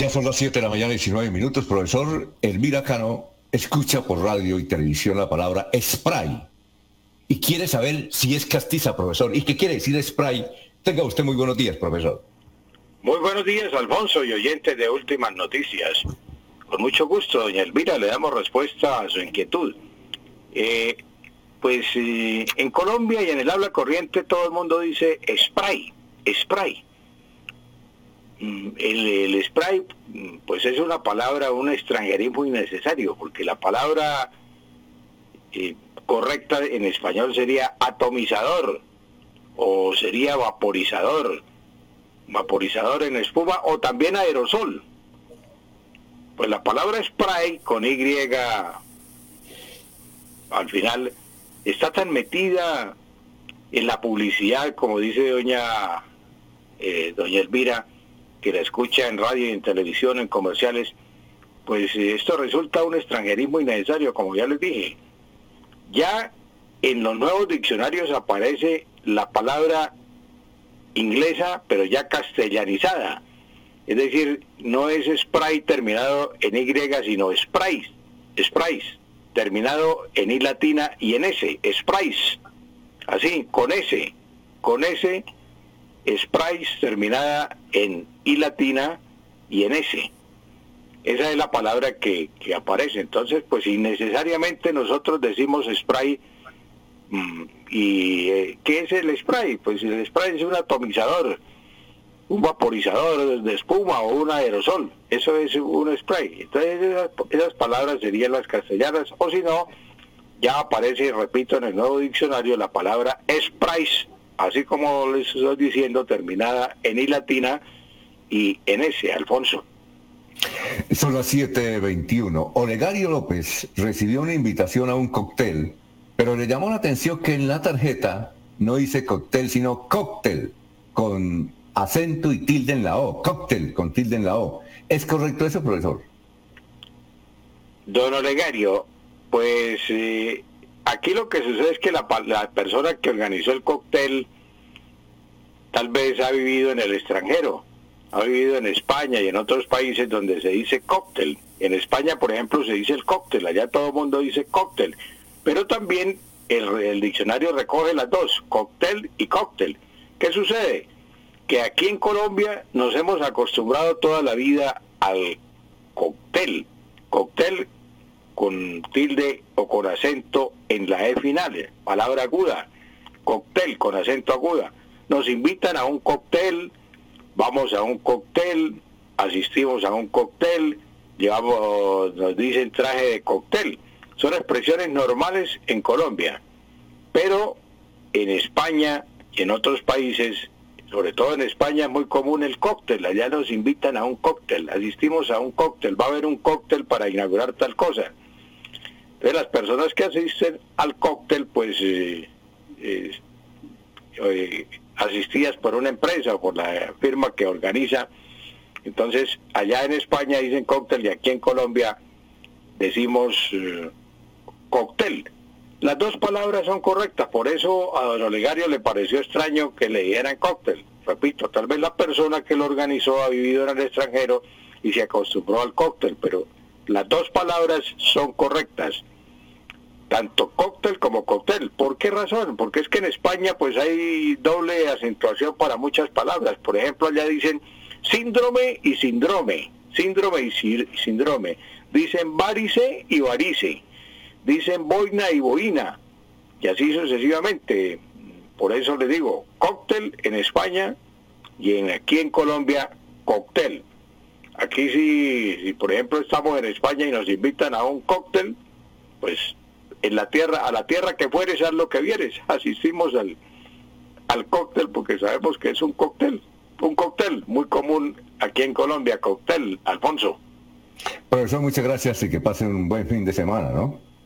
Ya son las 7 de la mañana, 19 minutos. Profesor Elvira Cano escucha por radio y televisión la palabra spray y quiere saber si es castiza, profesor. ¿Y qué quiere decir spray? Tenga usted muy buenos días, profesor. Muy buenos días, Alfonso, y oyentes de Últimas Noticias. Con mucho gusto, doña Elvira, le damos respuesta a su inquietud. En Colombia y en el habla corriente todo el mundo dice spray. El spray, pues es una palabra, un extranjerismo innecesario, porque la palabra correcta en español sería atomizador, o sería vaporizador en espuma, o también aerosol. Pues la palabra spray con Y al final está tan metida en la publicidad, como dice doña Elvira, que la escucha en radio y en televisión, en comerciales, pues esto resulta un extranjerismo innecesario, como ya les dije. Ya en los nuevos diccionarios aparece la palabra inglesa, pero ya castellanizada. Es decir, no es spray terminado en Y, sino sprays, terminado en I latina y en S, sprays. Así, con S, sprays terminada en I latina y en S. Esa es la palabra que aparece. Entonces, pues innecesariamente nosotros decimos spray. ¿Qué es el spray? Pues el spray es un atomizador, un vaporizador de espuma o un aerosol. Eso es un spray. Entonces esas palabras serían las castellanas, o si no, ya aparece, repito, en el nuevo diccionario la palabra sprays, así como les estoy diciendo, terminada en I latina y en S, Alfonso. Son las 7:21. Olegario López recibió una invitación a un cóctel, pero le llamó la atención que en la tarjeta no dice cóctel, sino cóctel, con acento y tilde en la O. Cóctel con tilde en la O. ¿Es correcto eso, profesor? Don Olegario, pues aquí lo que sucede es que la persona que organizó el cóctel tal vez ha vivido en el extranjero, ha vivido en España y en otros países donde se dice cóctel. En España, por ejemplo, se dice el cóctel, allá todo el mundo dice cóctel, pero también el diccionario recoge las dos, cóctel y cóctel. ¿Qué sucede? Que aquí en Colombia nos hemos acostumbrado toda la vida al cóctel con tilde o con acento en la E final, palabra aguda, cóctel con acento aguda. Nos invitan a un cóctel, vamos a un cóctel, asistimos a un cóctel, nos dicen traje de cóctel. Son expresiones normales en Colombia, pero en España y en otros países, sobre todo en España, es muy común el cóctel. Allá nos invitan a un cóctel, asistimos a un cóctel, va a haber un cóctel para inaugurar tal cosa. Entonces las personas que asisten al cóctel, pues asistidas por una empresa o por la firma que organiza, entonces allá en España dicen cóctel y aquí en Colombia decimos cóctel. Las dos palabras son correctas, por eso a don Olegario le pareció extraño que le dieran cóctel. Repito, tal vez la persona que lo organizó ha vivido en el extranjero y se acostumbró al cóctel, pero las dos palabras son correctas, tanto cóctel como cóctel. ¿Por qué razón? Porque es que en España pues hay doble acentuación para muchas palabras. Por ejemplo, allá dicen síndrome y síndrome, síndrome. Dicen varice y varice. Dicen boina y boina, y así sucesivamente. Por eso le digo, cóctel en España y aquí en Colombia, cóctel. Aquí si por ejemplo estamos en España y nos invitan a un cóctel, pues a la tierra que fueres, haz lo que vieres. Asistimos al cóctel porque sabemos que es un cóctel muy común aquí en Colombia, cóctel, Alfonso. Profesor, muchas gracias y que pasen un buen fin de semana, ¿no?